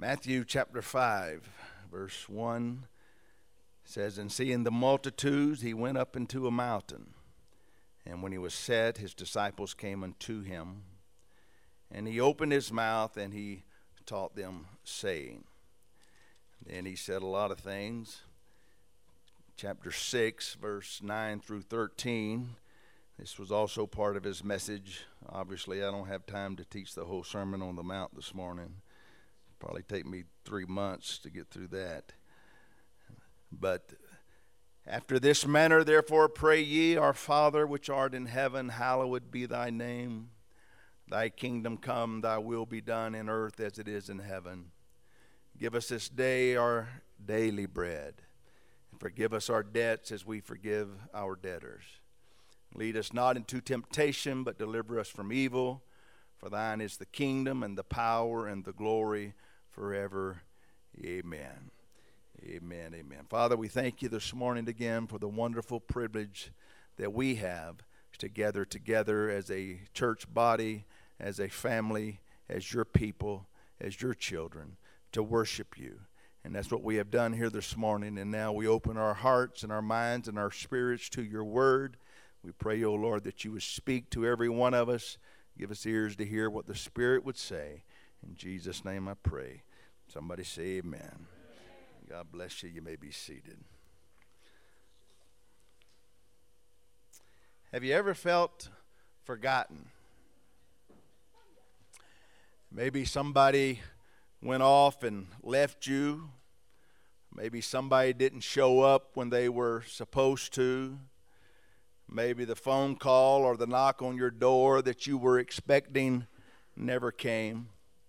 Matthew chapter 5, verse 1 says, "And seeing the multitudes, he went up into a mountain. And when he was set, his disciples came unto him. And he opened his mouth, and he taught them, saying." Then he said a lot of things. Chapter 6, verse 9 through 13. This was also part of his message. Obviously, I don't have time to teach the whole Sermon on the Mount this morning. Probably take me 3 months to get through that. But after this manner, therefore, pray ye, Our Father which art in heaven, hallowed be thy name. Thy kingdom come, thy will be done in earth as it is in heaven. Give us this day our daily bread. And forgive us our debts as we forgive our debtors. Lead us not into temptation, but deliver us from evil. For thine is the kingdom and the power and the glory forever. Amen. Amen, amen. Father, we thank you this morning again for the wonderful privilege that we have to gather together as a church body, as a family, as your people, as your children, to worship you. And that's what we have done here this morning. And now we open our hearts and our minds and our spirits to your word. We pray, O Lord, that you would speak to every one of us. Give us ears to hear what the Spirit would say. In Jesus' name I pray. Somebody say amen. God bless you. You may be seated. Have you ever felt forgotten? Maybe somebody went off and left you. Maybe somebody didn't show up when they were supposed to. Maybe the phone call or the knock on your door that you were expecting never came.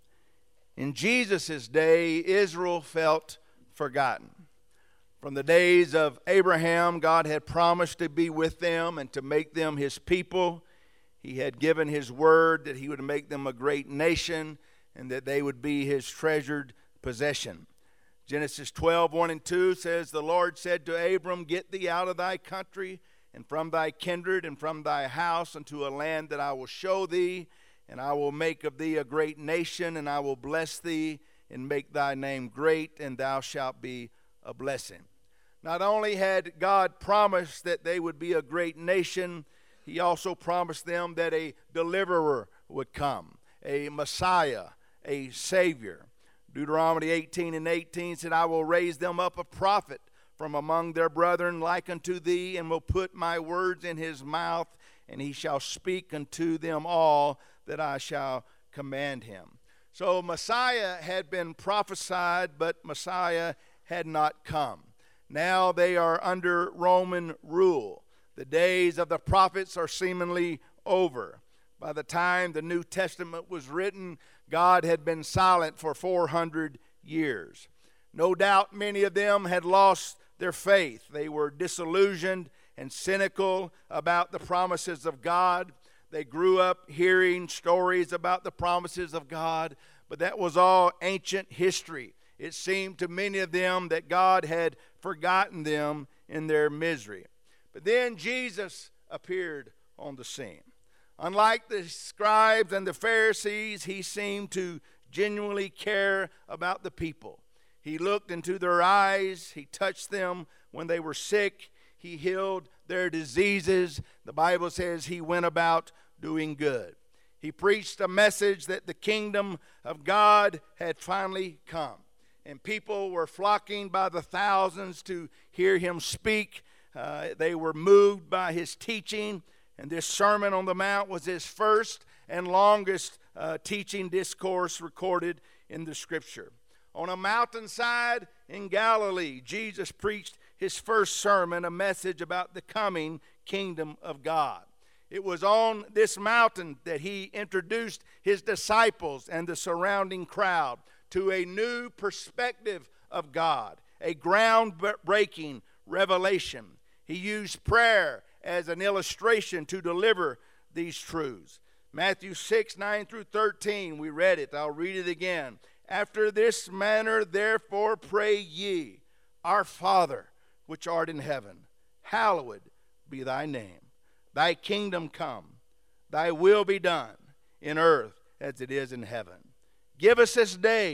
In Jesus' day, Israel felt forgotten. From the days of Abraham, God had promised to be with them and to make them his people. He had given his word that he would make them a great nation and that they would be his treasured possession. Genesis 12, 1 and 2 says, "The Lord said to Abram, Get thee out of thy country and from thy kindred and from thy house unto a land that I will show thee, and I will make of thee a great nation, and I will bless thee and make thy name great, and thou shalt be a blessing." Not only had God promised that they would be a great nation, he also promised them that a deliverer would come, a Messiah, a Savior. Deuteronomy 18 and 18 said, "I will raise them up a prophet from among their brethren like unto thee, and will put my words in his mouth, and he shall speak unto them all that I shall command him." So Messiah had been prophesied, but Messiah had not come. Now they are under Roman rule. The days of the prophets are seemingly over. By the time the New Testament was written, God had been silent for 400 years. No doubt many of them had lost their faith. They were disillusioned and cynical about the promises of God. They grew up hearing stories about the promises of God, but that was all ancient history. It seemed to many of them that God had forgotten them in their misery. But then Jesus appeared on the scene. Unlike the scribes and the Pharisees, he seemed to genuinely care about the people. He looked into their eyes. He touched them when they were sick. He healed their diseases. The Bible says he went about doing good. He preached a message that the kingdom of God had finally come. And people were flocking by the thousands to hear him speak. They were moved by his teaching. And this Sermon on the Mount was his first and longest teaching discourse recorded in the Scripture. On a mountainside in Galilee, Jesus preached his first sermon, a message about the coming kingdom of God. It was on this mountain that he introduced his disciples and the surrounding crowd to a new perspective of God, a groundbreaking revelation. He used prayer as an illustration to deliver these truths. Matthew 6, 9 through 13, we read it. I'll read it again. "After this manner, therefore, pray ye, Our Father, which art in heaven, hallowed be thy name. Thy kingdom come, thy will be done in earth as it is in heaven. Give us this day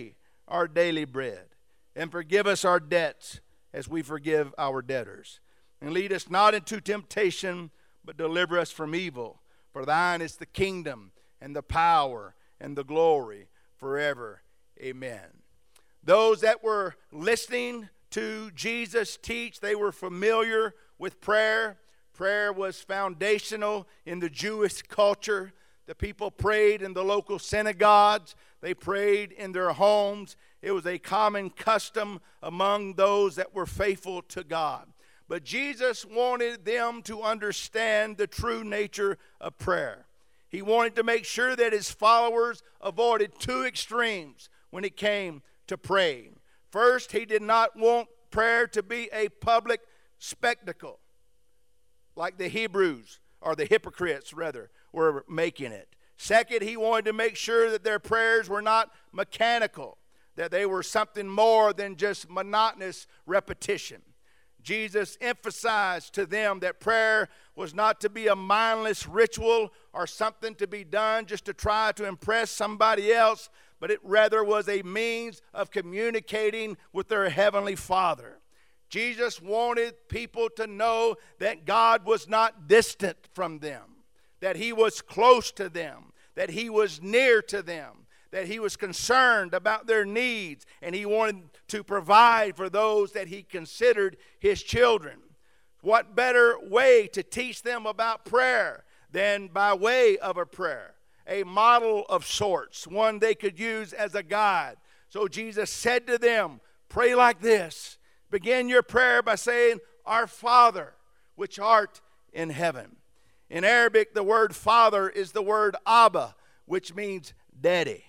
our daily bread. And forgive us our debts as we forgive our debtors. And lead us not into temptation, but deliver us from evil. For thine is the kingdom and the power and the glory forever. Amen. Those that were listening to Jesus teach, they were familiar with prayer. Prayer was foundational in the Jewish culture. The people prayed in the local synagogues. They prayed in their homes. It was a common custom among those that were faithful to God. But Jesus wanted them to understand the true nature of prayer. He wanted to make sure that his followers avoided two extremes when it came to praying. First, he did not want prayer to be a public spectacle, like the Hebrews, or the hypocrites rather, were making it. Second, he wanted to make sure that their prayers were not mechanical, that they were something more than just monotonous repetition. Jesus emphasized to them that prayer was not to be a mindless ritual or something to be done just to try to impress somebody else, but it rather was a means of communicating with their heavenly Father. Jesus wanted people to know that God was not distant from them, that he was close to them, that he was near to them, that he was concerned about their needs, and he wanted to provide for those that he considered his children. What better way to teach them about prayer than by way of a prayer, a model of sorts, one they could use as a guide. So Jesus said to them, pray like this. Begin your prayer by saying, Our Father, which art in heaven. In Arabic, the word father is the word Abba, which means daddy.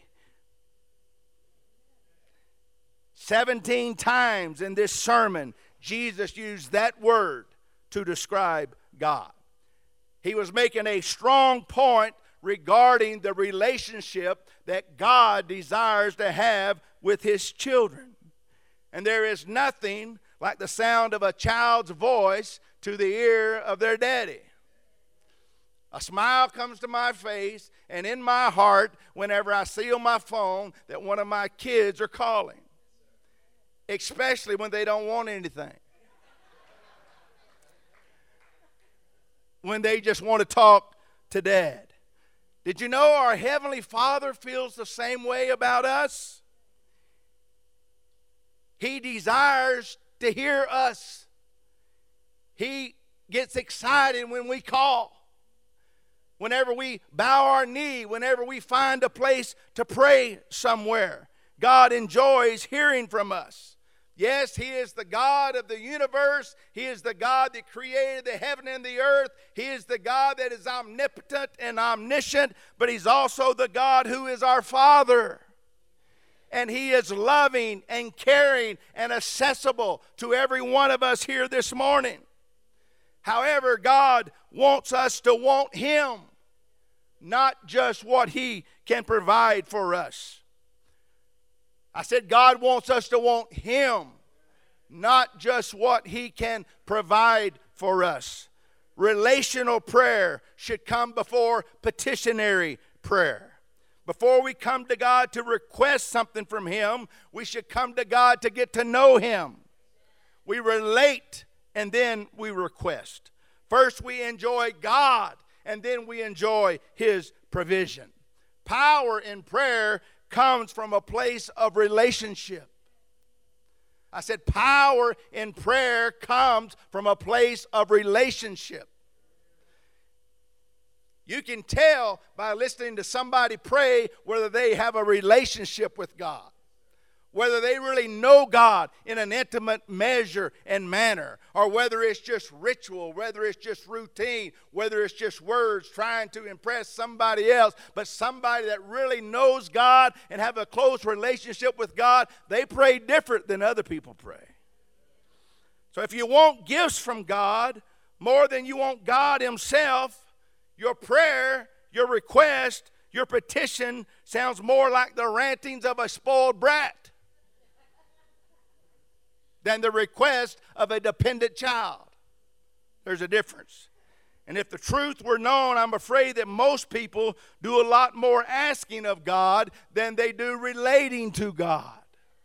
17 times in this sermon, Jesus used that word to describe God. He was making a strong point regarding the relationship that God desires to have with his children. And there is nothing like the sound of a child's voice to the ear of their daddy. A smile comes to my face and in my heart whenever I see on my phone that one of my kids are calling, especially when they don't want anything. When they just want to talk to Dad. Did you know our Heavenly Father feels the same way about us? He desires to hear us. He gets excited when we call. Whenever we bow our knee, whenever we find a place to pray somewhere, God enjoys hearing from us. Yes, he is the God of the universe. He is the God that created the heaven and the earth. He is the God that is omnipotent and omniscient, but he's also the God who is our Father. And he is loving and caring and accessible to every one of us here this morning. However, God wants us to want him, not just what he can provide for us. I said God wants us to want him, not just what he can provide for us. Relational prayer should come before petitionary prayer. Before we come to God to request something from him, we should come to God to get to know him. We relate and then we request. First we enjoy God and then we enjoy his provision. Power in prayer comes from a place of relationship. I said power in prayer comes from a place of relationship. You can tell by listening to somebody pray whether they have a relationship with God, whether they really know God in an intimate measure and manner, or whether it's just ritual, whether it's just routine, whether it's just words trying to impress somebody else. But somebody that really knows God and have a close relationship with God, they pray different than other people pray. So if you want gifts from God more than you want God himself, your prayer, your request, your petition sounds more like the rantings of a spoiled brat than the request of a dependent child. There's a difference. And if the truth were known, I'm afraid that most people do a lot more asking of God than they do relating to God.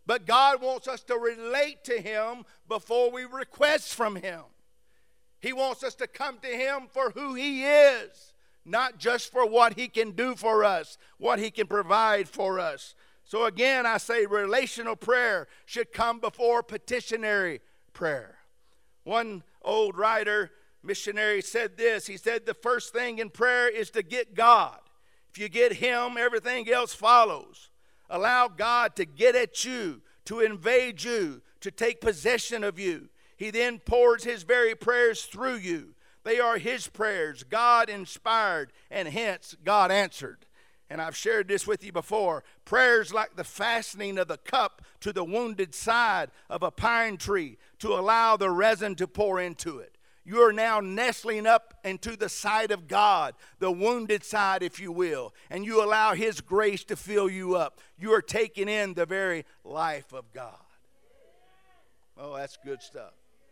But God wants us to relate to Him before we request from Him. He wants us to come to Him for who He is, not just for what He can do for us, what He can provide for us. So again, I say relational prayer should come before petitionary prayer. One old writer, missionary, said this. He said the first thing in prayer is to get God. If you get Him, everything else follows. Allow God to get at you, to invade you, to take possession of you. He then pours His very prayers through you. They are His prayers, God inspired, and hence God answered. And I've shared this with you before. Prayers like the fastening of the cup to the wounded side of a pine tree to allow the resin to pour into it. You are now nestling up into the side of God, the wounded side, if you will, and you allow His grace to fill you up. You are taking in the very life of God. Oh, that's good stuff.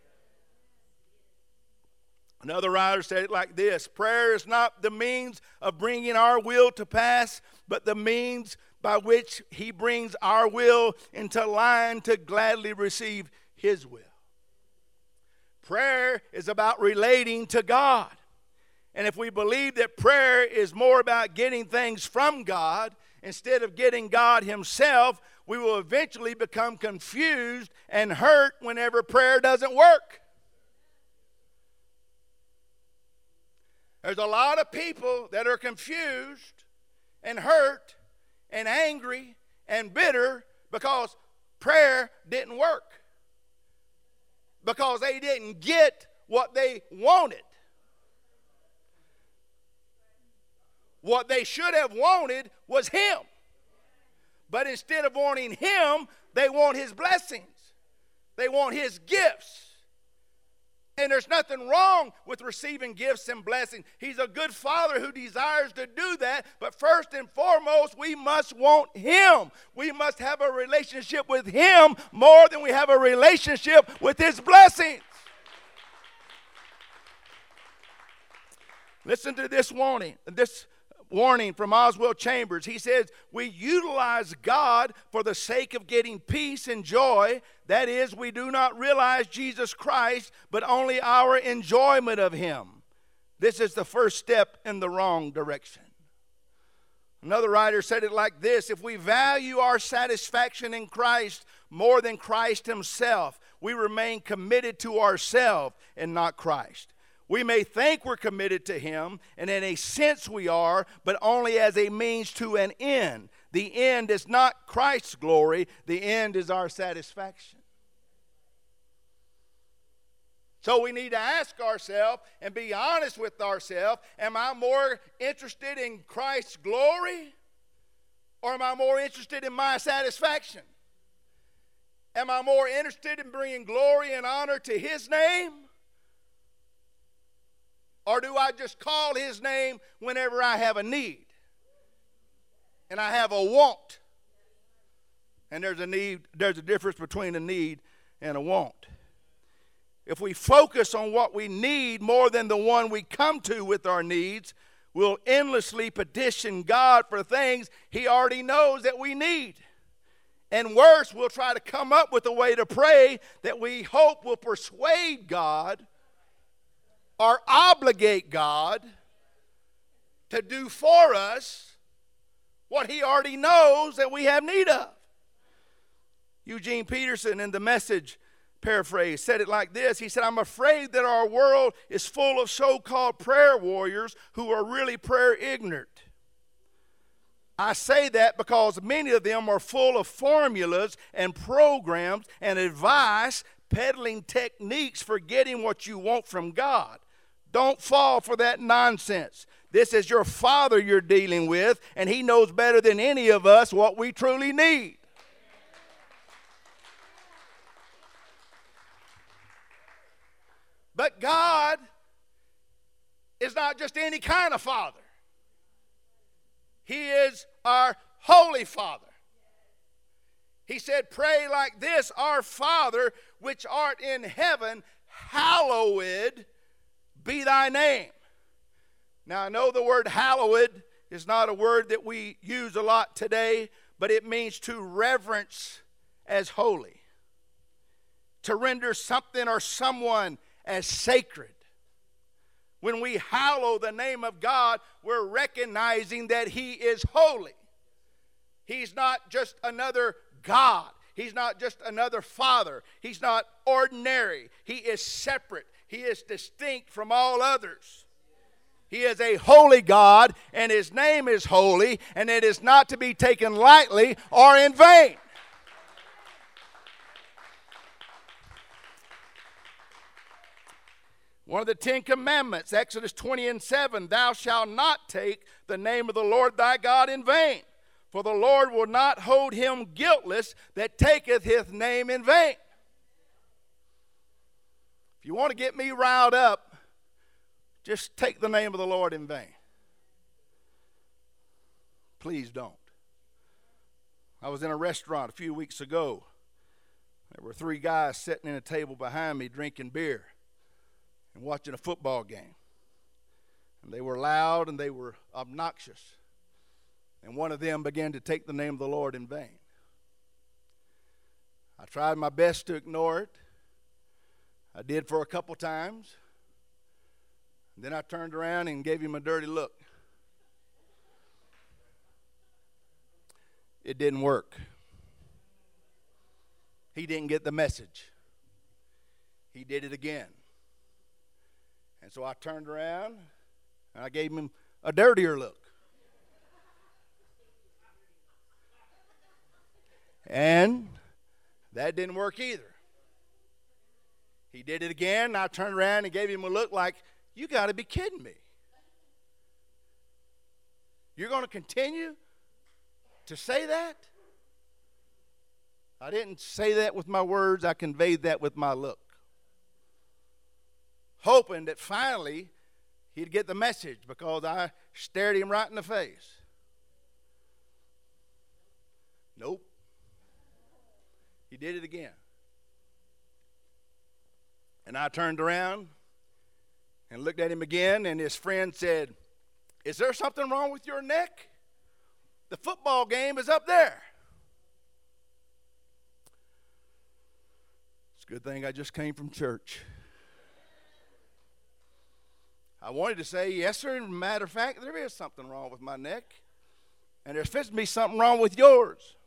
Another writer said it like this: prayer is not the means of bringing our will to pass, but the means by which He brings our will into line to gladly receive His will. Prayer is about relating to God. And if we believe that prayer is more about getting things from God instead of getting God Himself, we will eventually become confused and hurt whenever prayer doesn't work. There's a lot of people that are confused and hurt and angry and bitter because prayer didn't work. Because they didn't get what they wanted. What they should have wanted was Him. But instead of wanting Him, they want His blessings. They want His gifts. And there's nothing wrong with receiving gifts and blessings. He's a good Father who desires to do that. But first and foremost, we must want Him. We must have a relationship with Him more than we have a relationship with His blessings. Listen to this warning from Oswald Chambers. He says, we utilize God for the sake of getting peace and joy. That is, we do not realize Jesus Christ, but only our enjoyment of Him. This is the first step in the wrong direction. Another writer said it like this: if we value our satisfaction in Christ more than Christ Himself, we remain committed to ourselves and not Christ. We may think we're committed to Him, and in a sense we are, but only as a means to an end. The end is not Christ's glory. The end is our satisfaction. So we need to ask ourselves and be honest with ourselves, am I more interested in Christ's glory, or am I more interested in my satisfaction? Am I more interested in bringing glory and honor to His name? Or do I just call His name whenever I have a need and I have a want? And there's a difference between a need and a want. If we focus on what we need more than the one we come to with our needs, we'll endlessly petition God for things He already knows that we need. And worse, we'll try to come up with a way to pray that we hope will persuade God or obligate God to do for us what He already knows that we have need of. Eugene Peterson, in the Message paraphrase, said it like this. He said, I'm afraid that our world is full of so-called prayer warriors who are really prayer ignorant. I say that because many of them are full of formulas and programs and advice, peddling techniques for getting what you want from God. Don't fall for that nonsense. This is your Father you're dealing with, and He knows better than any of us what we truly need. But God is not just any kind of Father. He is our Holy Father. He said, pray like this: Our Father, which art in heaven, hallowed be thy name. Now, I know the word hallowed is not a word that we use a lot today, but it means to reverence as holy, to render something or someone as sacred. When we hallow the name of God, we're recognizing that He is holy. He's not just another God. He's not just another Father. He's not ordinary. He is separate. He is distinct from all others. He is a holy God, and His name is holy, and it is not to be taken lightly or in vain. One of the 10 Commandments, Exodus 20:7, thou shalt not take the name of the Lord thy God in vain, for the Lord will not hold him guiltless that taketh his name in vain. If you want to get me riled up, just take the name of the Lord in vain. Please don't. I was in a restaurant a few weeks ago. There were 3 guys sitting in a table behind me drinking beer and watching a football game. And they were loud and they were obnoxious. And one of them began to take the name of the Lord in vain. I tried my best to ignore it. I did for a couple times. And then I turned around and gave him a dirty look. It didn't work. He didn't get the message. He did it again. And so I turned around and I gave him a dirtier look. And that didn't work either. He did it again, and I turned around and gave him a look like, you got to be kidding me. You're going to continue to say that? I didn't say that with my words. I conveyed that with my look. Hoping that finally he'd get the message, because I stared him right in the face. Nope. He did it again. And I turned around and looked at him again, and his friend said, is there something wrong with your neck? The football game is up there. It's a good thing I just came from church. I wanted to say, yes, sir. As a matter of fact, there is something wrong with my neck. And there's fixing to be something wrong with yours.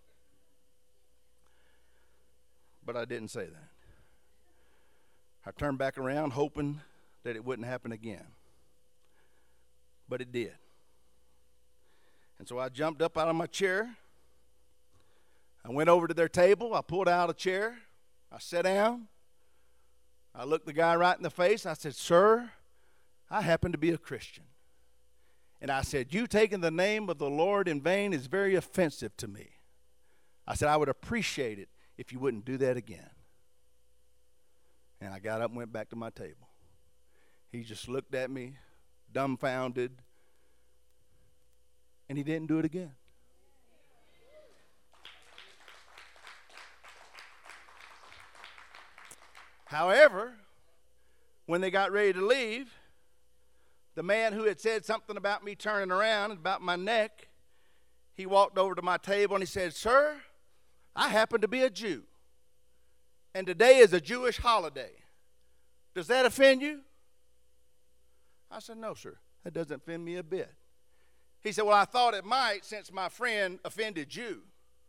But I didn't say that. I turned back around hoping that it wouldn't happen again. But it did. And so I jumped up out of my chair. I went over to their table. I pulled out a chair. I sat down. I looked the guy right in the face. I said, sir, I happen to be a Christian. And I said, you taking the name of the Lord in vain is very offensive to me. I said, I would appreciate it if you wouldn't do that again. And I got up and went back to my table. He just looked at me, dumbfounded, and he didn't do it again. However, when they got ready to leave, the man who had said something about me turning around, about my neck, he walked over to my table and he said, sir, I happen to be a Jew, and today is a Jewish holiday. Does that offend you? I said, no, sir, that doesn't offend me a bit. He said, well, I thought it might, since my friend offended you.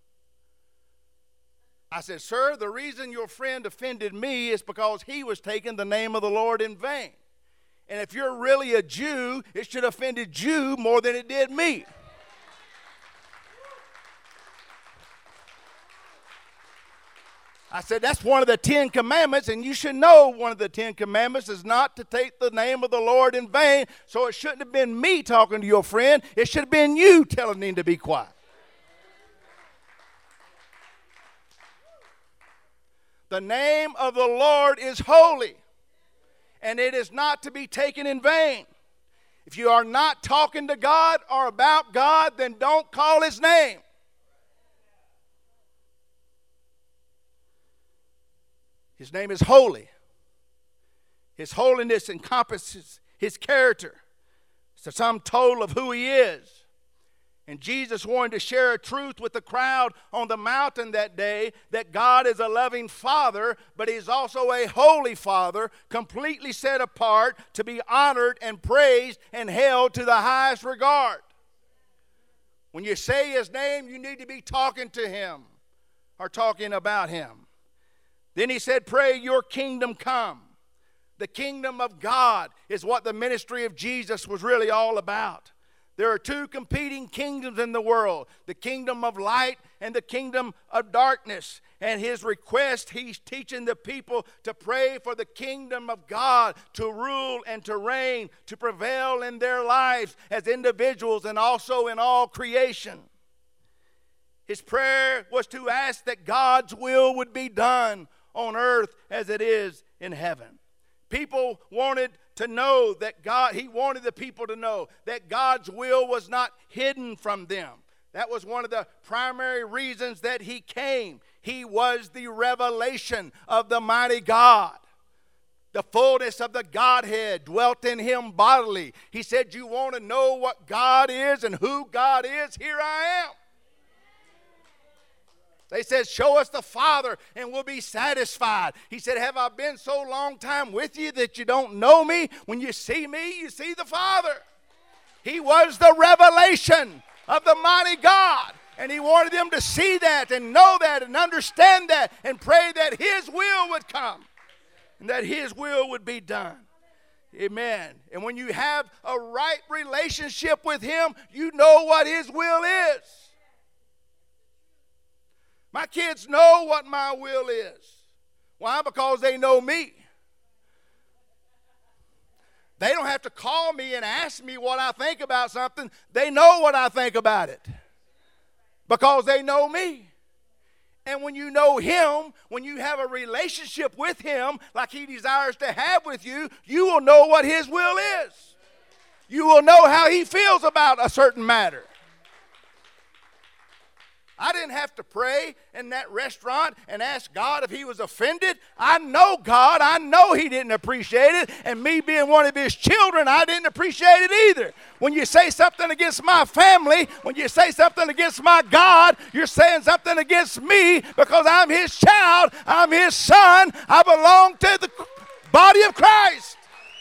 I said, sir, the reason your friend offended me is because he was taking the name of the Lord in vain. And if you're really a Jew, it should have offended you more than it did me. I said, that's one of the 10 Commandments, and you should know one of the 10 Commandments is not to take the name of the Lord in vain, so it shouldn't have been me talking to your friend. It should have been you telling him to be quiet. The name of the Lord is holy, and it is not to be taken in vain. If you are not talking to God or about God, then don't call His name. His name is holy. His holiness encompasses His character. It's the sum total of who He is. And Jesus wanted to share a truth with the crowd on the mountain that day, that God is a loving Father, but He's also a holy Father, completely set apart to be honored and praised and held to the highest regard. When you say His name, you need to be talking to Him or talking about Him. Then He said, pray, your kingdom come. The kingdom of God is what the ministry of Jesus was really all about. There are two competing kingdoms in the world, the kingdom of light and the kingdom of darkness. And His request, He's teaching the people to pray for the kingdom of God to rule and to reign, to prevail in their lives as individuals and also in all creation. His prayer was to ask that God's will would be done on earth as it is in heaven. People wanted to know that He wanted the people to know that God's will was not hidden from them. That was one of the primary reasons that He came. He was the revelation of the mighty God. The fullness of the Godhead dwelt in Him bodily. He said, you want to know what God is and who God is? Here I am. They said, show us the Father and we'll be satisfied. He said, have I been so long time with you that you don't know me? When you see me, you see the Father. He was the revelation of the mighty God. And He wanted them to see that and know that and understand that and pray that His will would come and that His will would be done. Amen. And when you have a right relationship with Him, you know what His will is. My kids know what my will is. Why? Because they know me. They don't have to call me and ask me what I think about something. They know what I think about it because they know me. And when you know Him, when you have a relationship with Him like He desires to have with you, you will know what His will is. You will know how He feels about a certain matter. I didn't have to pray in that restaurant and ask God if He was offended. I know God. I know He didn't appreciate it. And me being one of His children, I didn't appreciate it either. When you say something against my family, when you say something against my God, you're saying something against me because I'm His child. I'm His son. I belong to the body of Christ.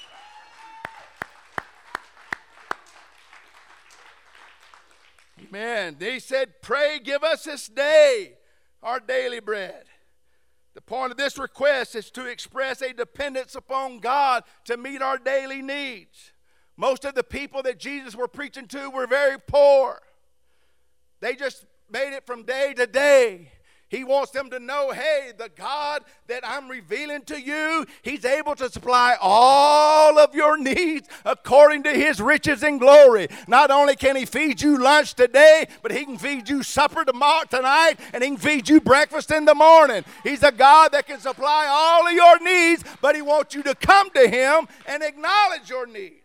Amen. He said, pray, give us this day our daily bread. The point of this request is to express a dependence upon God to meet our daily needs. Most of the people that Jesus was preaching to were very poor. They just made it from day to day. He wants them to know, hey, the God that I'm revealing to you, He's able to supply all of your needs according to His riches and glory. Not only can He feed you lunch today, but He can feed you supper tonight, and He can feed you breakfast in the morning. He's a God that can supply all of your needs, but He wants you to come to Him and acknowledge your need.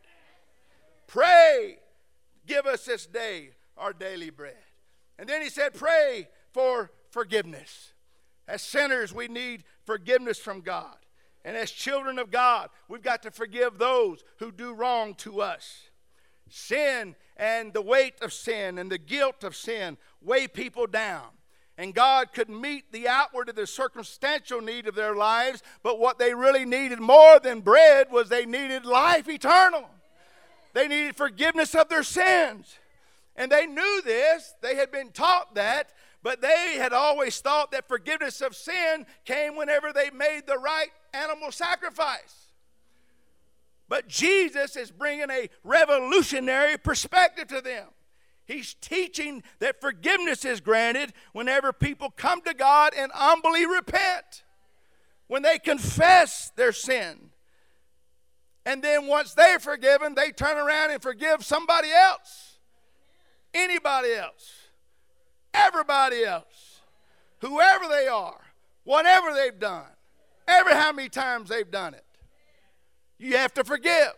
Pray, give us this day our daily bread. And then He said, pray for forgiveness. As sinners, we need forgiveness from God. And as children of God, we've got to forgive those who do wrong to us. Sin and the weight of sin and the guilt of sin weigh people down. And God could meet the outward and the circumstantial need of their lives, but what they really needed more than bread was they needed life eternal. They needed forgiveness of their sins. And they knew this. They had been taught that. But they had always thought that forgiveness of sin came whenever they made the right animal sacrifice. But Jesus is bringing a revolutionary perspective to them. He's teaching that forgiveness is granted whenever people come to God and humbly repent. When they confess their sin. And then once they're forgiven, they turn around and forgive somebody else. Anybody else. Everybody else, whoever they are, whatever they've done, ever how many times they've done it, you have to forgive.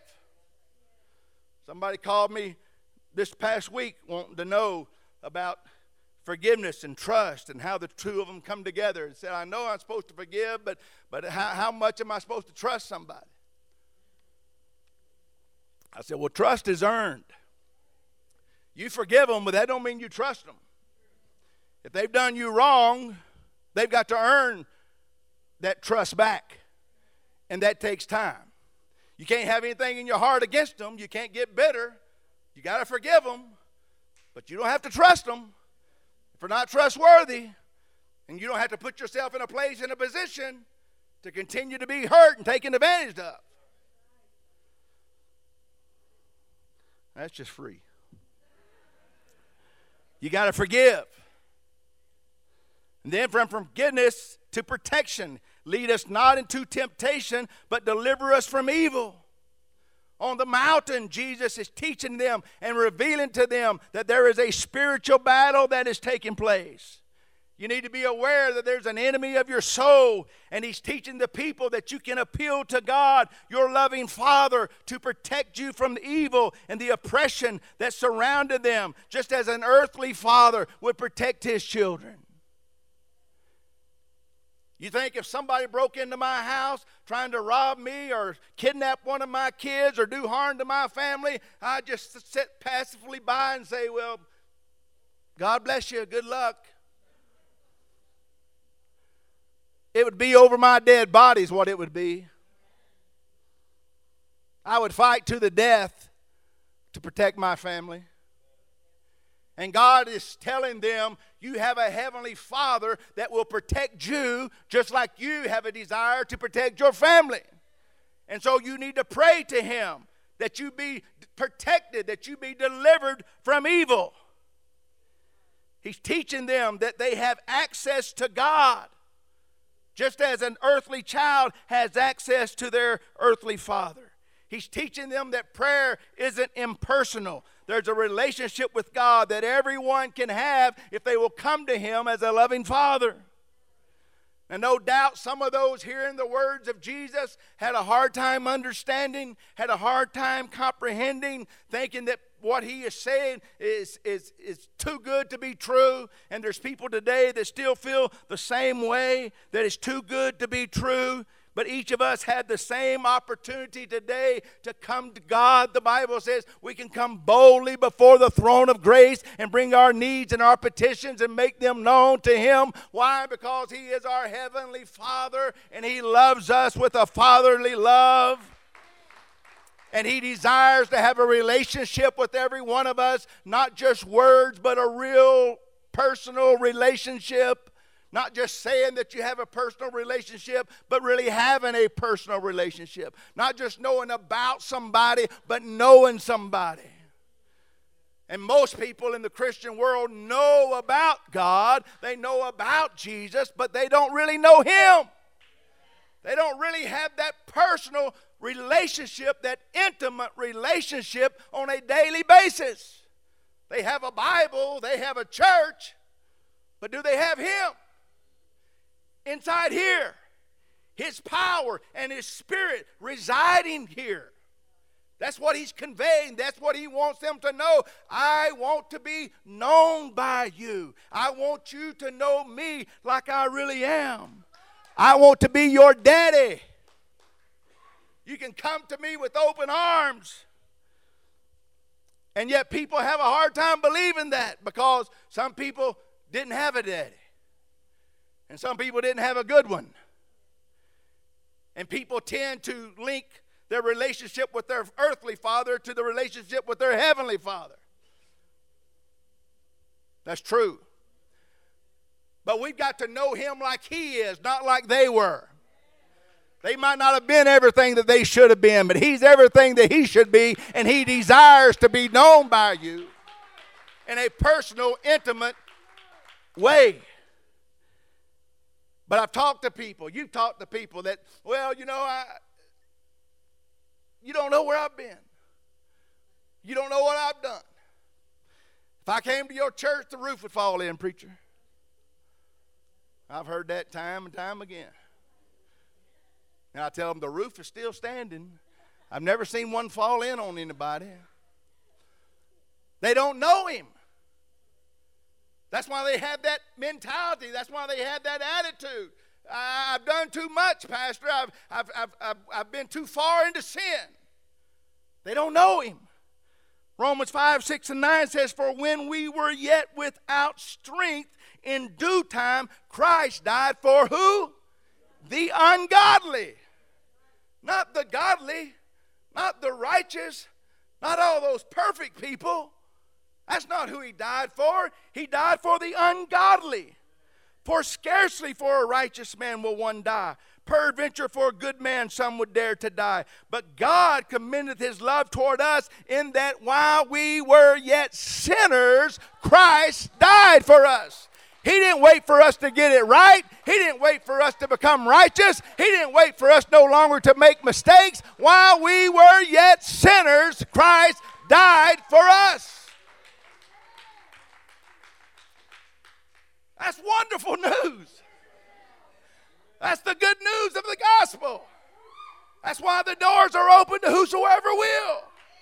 Somebody called me this past week wanting to know about forgiveness and trust and how the two of them come together and said, I know I'm supposed to forgive, but how much am I supposed to trust somebody? I said, well, trust is earned. You forgive them, but that don't mean you trust them. If they've done you wrong, they've got to earn that trust back. And that takes time. You can't have anything in your heart against them. You can't get bitter. You got to forgive them. But you don't have to trust them. If they're not trustworthy, and you don't have to put yourself in a place, in a position to continue to be hurt and taken advantage of. That's just free. You got to forgive. And then from forgiveness to protection. Lead us not into temptation, but deliver us from evil. On the mountain, Jesus is teaching them and revealing to them that there is a spiritual battle that is taking place. You need to be aware that there's an enemy of your soul, and he's teaching the people that you can appeal to God, your loving Father, to protect you from the evil and the oppression that surrounded them, just as an earthly father would protect his children. You think if somebody broke into my house trying to rob me or kidnap one of my kids or do harm to my family, I'd just sit passively by and say, well, God bless you, good luck. It would be over my dead body is what it would be. I would fight to the death to protect my family. And God is telling them, you have a heavenly Father that will protect you just like you have a desire to protect your family. And so you need to pray to Him that you be protected, that you be delivered from evil. He's teaching them that they have access to God, just as an earthly child has access to their earthly father. He's teaching them that prayer isn't impersonal. There's a relationship with God that everyone can have if they will come to Him as a loving Father. And no doubt some of those hearing the words of Jesus had a hard time understanding, had a hard time comprehending, thinking that what He is saying is too good to be true. And there's people today that still feel the same way, that it's too good to be true. But each of us had the same opportunity today to come to God. The Bible says we can come boldly before the throne of grace and bring our needs and our petitions and make them known to Him. Why? Because He is our heavenly Father and He loves us with a fatherly love. And He desires to have a relationship with every one of us, not just words, but a real personal relationship. Not just saying that you have a personal relationship, but really having a personal relationship. Not just knowing about somebody, but knowing somebody. And most people in the Christian world know about God. They know about Jesus, but they don't really know Him. They don't really have that personal relationship, that intimate relationship on a daily basis. They have a Bible, they have a church, but do they have Him? Inside here, His power and His Spirit residing here. That's what He's conveying. That's what He wants them to know. I want to be known by you. I want you to know me like I really am. I want to be your daddy. You can come to me with open arms. And yet people have a hard time believing that because some people didn't have a daddy. And some people didn't have a good one. And people tend to link their relationship with their earthly father to the relationship with their heavenly Father. That's true. But we've got to know Him like He is, not like they were. They might not have been everything that they should have been, but He's everything that He should be, and He desires to be known by you in a personal, intimate way. But I've talked to people, you've talked to people that, well, you don't know where I've been. You don't know what I've done. If I came to your church, the roof would fall in, preacher. I've heard that time and time again. And I tell them the roof is still standing. I've never seen one fall in on anybody. They don't know Him. That's why they have that mentality. That's why they have that attitude. I've done too much, Pastor. I've been too far into sin. They don't know Him. Romans 5, 6, and 9 says, for when we were yet without strength, in due time, Christ died for who? The ungodly. Not the godly, not the righteous, not all those perfect people. That's not who he died for. He died for the ungodly. For scarcely for a righteous man will one die. Peradventure for a good man some would dare to die. But God commendeth his love toward us in that while we were yet sinners, Christ died for us. He didn't wait for us to get it right. He didn't wait for us to become righteous. He didn't wait for us no longer to make mistakes. While we were yet sinners, Christ died for us. That's wonderful news. That's the good news of the gospel. That's why the doors are open to whosoever will.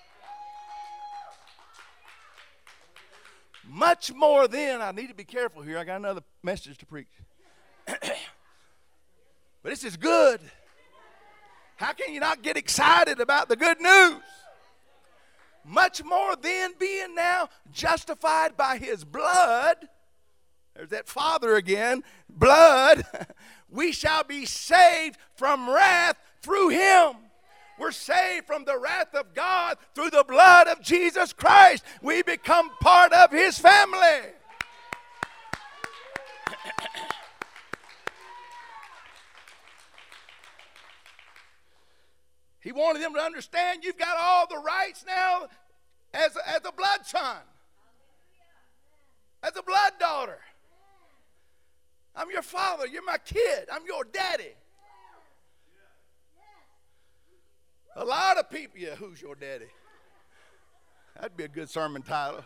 Much more then, I need to be careful here. I got another message to preach. But this is good. How can you not get excited about the good news? Much more then, being now justified by his blood, there's that Father again, blood, we shall be saved from wrath through him. We're saved from the wrath of God through the blood of Jesus Christ. We become part of his family. He wanted them to understand you've got all the rights now as a blood son, as a blood daughter. I'm your father. You're my kid. I'm your daddy. A lot of people, yeah, who's your daddy? That'd be a good sermon title.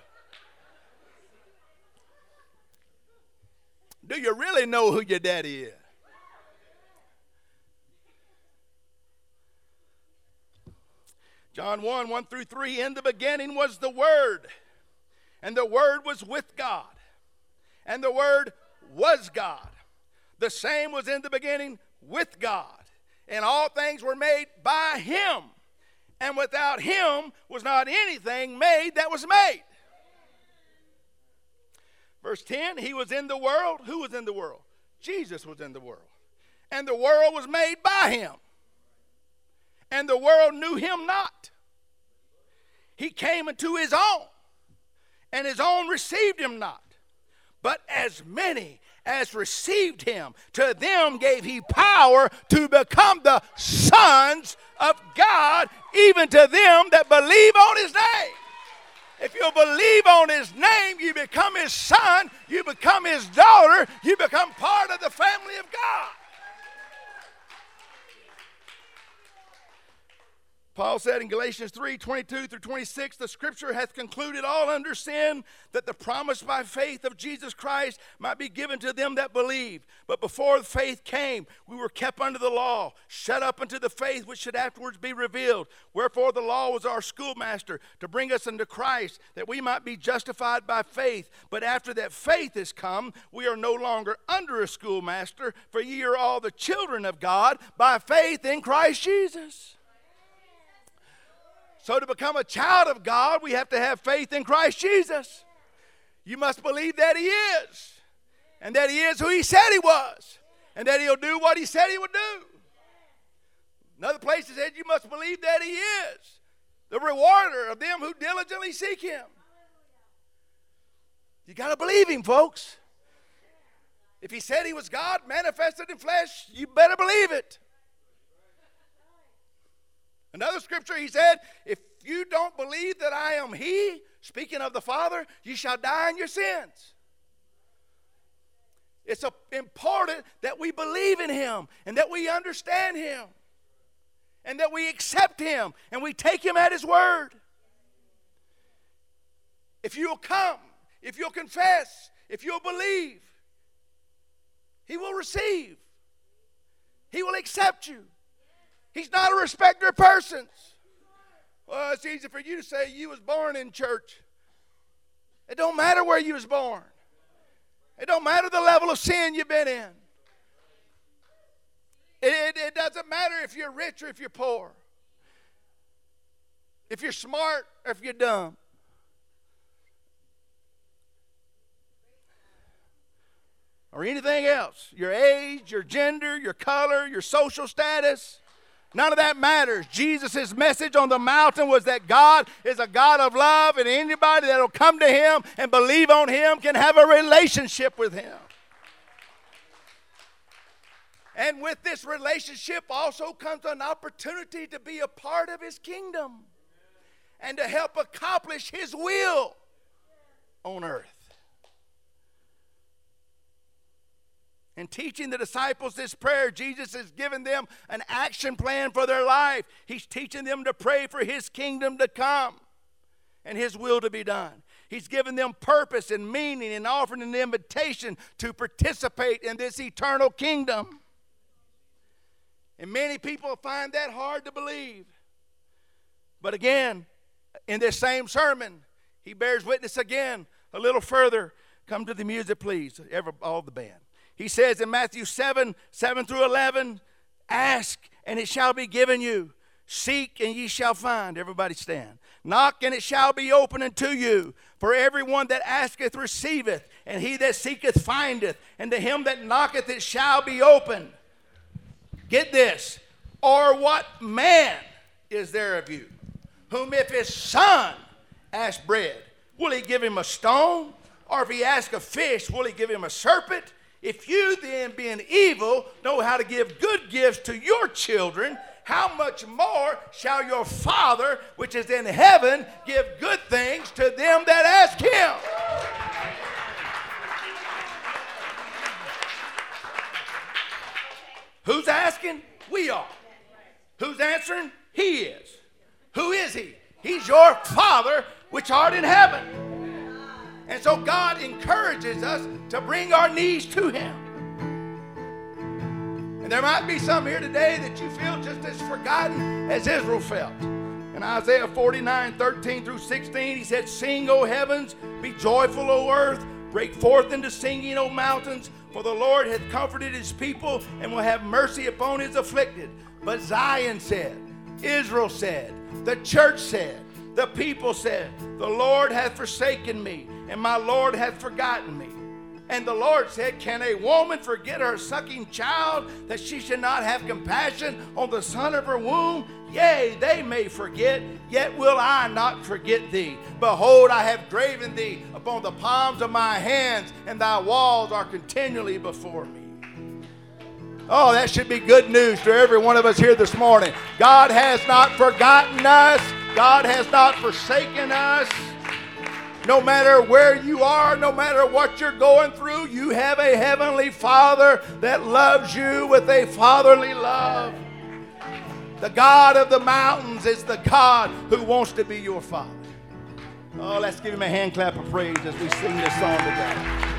Do you really know who your daddy is? John 1, 1 through 3, in the beginning was the Word, and the Word was with God, and the Word was God. The same was in the beginning with God. And all things were made by him. And without him was not anything made that was made. Verse 10, he was in the world. Who was in the world? Jesus was in the world. And the world was made by him. And the world knew him not. He came into his own, and his own received him not. But as many as received him, to them gave he power to become the sons of God, even to them that believe on his name. If you believe on his name, you become his son, you become his daughter, you become part of the family of God. Paul said in Galatians 3, 22 through 26, the scripture hath concluded all under sin, that the promise by faith of Jesus Christ might be given to them that believe. But before faith came, we were kept under the law, shut up unto the faith which should afterwards be revealed. Wherefore the law was our schoolmaster, to bring us unto Christ, that we might be justified by faith. But after that faith is come, we are no longer under a schoolmaster, for ye are all the children of God by faith in Christ Jesus. So to become a child of God, we have to have faith in Christ Jesus. You must believe that he is, and that he is who he said he was, and that he'll do what he said he would do. Another place he said you must believe that he is the rewarder of them who diligently seek him. You got to believe him, folks. If he said he was God manifested in flesh, you better believe it. Another scripture, he said, if you don't believe that I am he, speaking of the Father, you shall die in your sins. It's important that we believe in him and that we understand him and that we accept him and we take him at his word. If you'll come, if you'll confess, if you'll believe, he will receive. He will accept you. He's not a respecter of persons. Well, it's easy for you to say you was born in church. It don't matter where you was born. It don't matter the level of sin you've been in. It doesn't matter if you're rich or if you're poor. If you're smart or if you're dumb. or anything else. Your age, your gender, your color, your social status. None of that matters. Jesus' message on the mountain was that God is a God of love, and anybody that will come to Him and believe on Him can have a relationship with Him. And with this relationship also comes an opportunity to be a part of His kingdom and to help accomplish His will on earth. In teaching the disciples this prayer, Jesus has given them an action plan for their life. He's teaching them to pray for His kingdom to come and His will to be done. He's given them purpose and meaning and offering an invitation to participate in this eternal kingdom. And many people find that hard to believe. But again, in this same sermon, He bears witness again a little further. Come to the music, please, all the band. He says in Matthew 7 through 11, ask and it shall be given you. Seek and ye shall find. Everybody stand. Knock and it shall be opened unto you. For everyone that asketh receiveth, and he that seeketh findeth, and to him that knocketh it shall be opened. Get this. Or what man is there of you, whom if his son ask bread, will he give him a stone? Or if he ask a fish, will he give him a serpent? If you then, being evil, know how to give good gifts to your children, how much more shall your Father, which is in heaven, give good things to them that ask Him? Who's asking? We are. Who's answering? He is. Who is He? He's your Father, which art in heaven. And so God encourages us to bring our needs to Him. And there might be some here today that you feel just as forgotten as Israel felt. In Isaiah 49, 13 through 16, He said, sing, O heavens, be joyful, O earth, break forth into singing, O mountains, for the Lord hath comforted His people and will have mercy upon His afflicted. But Zion said, Israel said, the church said, the people said, the Lord hath forsaken me, and my Lord hath forgotten me. And the Lord said, can a woman forget her sucking child, that she should not have compassion on the son of her womb? Yea, they may forget, yet will I not forget thee. Behold, I have graven thee upon the palms of my hands, and thy walls are continually before me. Oh, that should be good news to every one of us here this morning. God has not forgotten us. God has not forsaken us. No matter where you are, no matter what you're going through, you have a heavenly Father that loves you with a fatherly love. The God of the mountains is the God who wants to be your Father. Oh, let's give Him a hand clap of praise as we sing this song together.